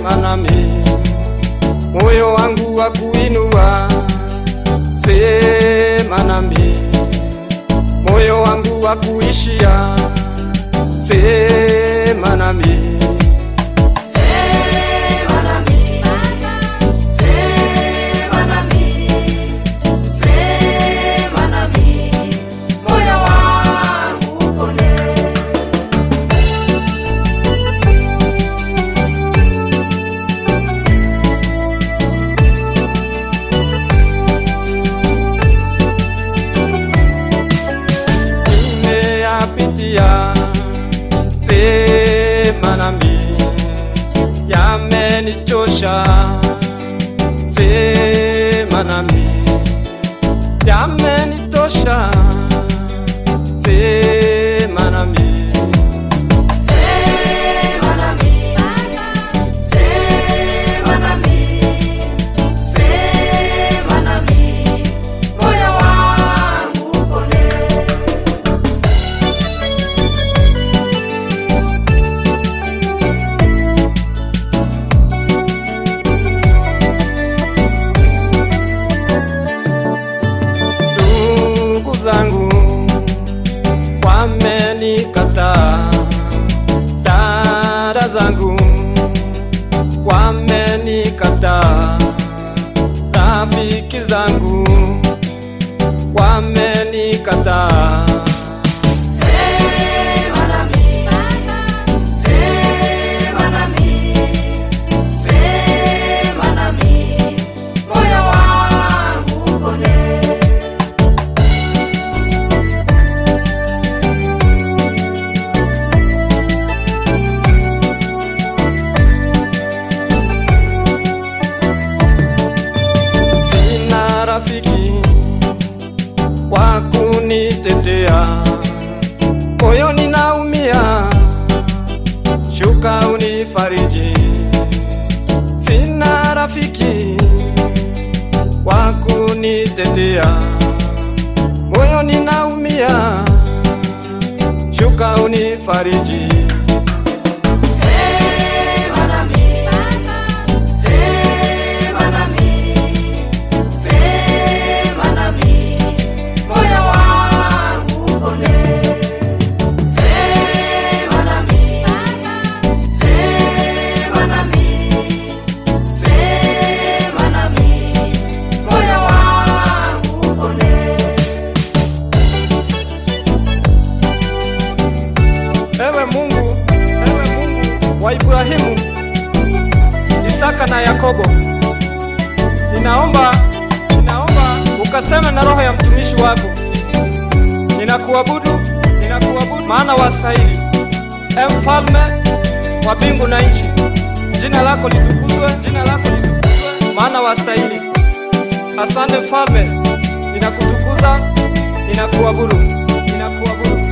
sema nami, moyo wangu wa kuinua, sema nami, moyo wangu wa kuishia, sema nami. Sema nami, yamenichosha, sema nami, yamenitosha, sema nami. Zangu wamenikataa, dada zangu wamenikataa, rafiki zangu wamenikataa. Rafiki wakunitetea, moyoni naumia, shuka unifariji. Sina rafiki wakunitetea, moyoni naumia, shuka unifariji. Ewe Mungu wa Ibrahimu, Isaka na Yakobo, ninaomba ukaseme na roho ya mtumishi wako. Ninakuabudu, maana wastahili. Mfalme wa mbingu na nchi, jina lako litukuzwe, maana wastahili. Asante Mfalme, ninakutukuza, ninakuabudu.